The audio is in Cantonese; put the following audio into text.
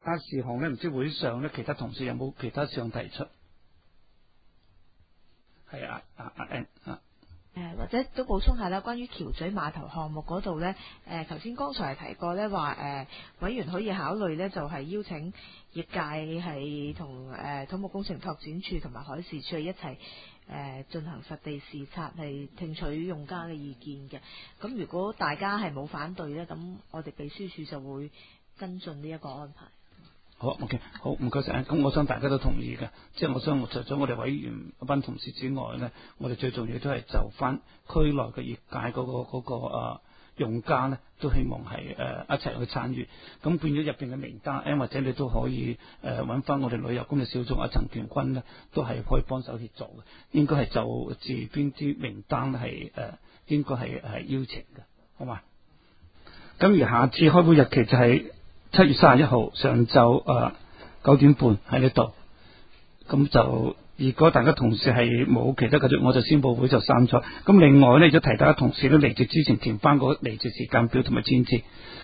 事項咧，唔知會上咧其他同事有冇其他事項提出？係或者都補充下啦，關於橋咀碼頭項目嗰度呢，頭先剛才提過呢話，委員可以考慮呢，就係邀請業界係同土木工程拓展處同埋海事處一齊進行實地視察，係聽取用家嘅意見嘅。咁如果大家係冇反對呢，咁我哋秘書處就會跟進呢一個安排。 好 ，OK， 好，唔該晒。咁我想大家都同意嘅，即係我想除咗我哋委員一班同事之外咧，我哋最重要都係就翻區內嘅業界嗰個用家咧，都希望係一齊去參與。咁變咗入邊嘅名單，或者你都可以揾翻我哋旅遊工作小組阿陳權君咧，都係可以幫手協助嘅。應該係就住邊啲名單係應該係邀請嘅，好嘛？咁而下次開會日期就係7月31號上晝9點半喺呢度，咁就如果大家同事係冇其他嘅，我就宣佈會就散咗。咁另外咧，就提大家同事咧離席之前填翻個離席時間表同埋簽字。